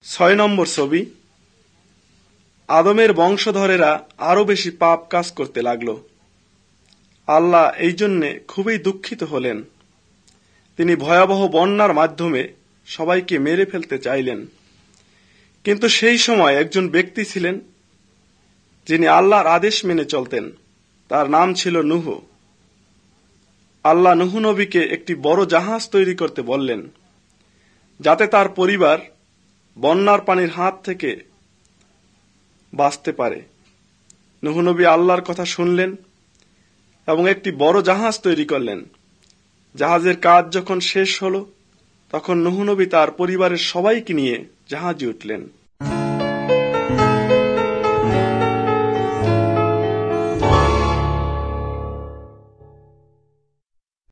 6 নম্বর ছবি। আদমের বংশধরেরা আরো বেশি পাপ কাজ করতে লাগল। আল্লাহ এই জন্যে খুবই দুঃখিত হলেন। তিনি ভয়াবহ বন্যার মাধ্যমে সবাইকে মেরে ফেলতে চাইলেন। কিন্তু সেই সময় একজন ব্যক্তি ছিলেন যিনি আল্লাহর আদেশ মেনে চলতেন। তার নাম ছিল নূহ। আল্লাহ নূহ নবীকে একটি বড় জাহাজ তৈরি করতে বললেন, যাতে তার পরিবার বন্যার পানির হাত থেকে বাঁচতে পারে। নূহ নবী আল্লাহর কথা শুনলেন এবং একটি বড় জাহাজ তৈরি করলেন। জাহাজের কাজ যখন শেষ হলো, তখন নূহ নবী তার পরিবারের সবাইকে নিয়ে জাহাজে উঠলেন।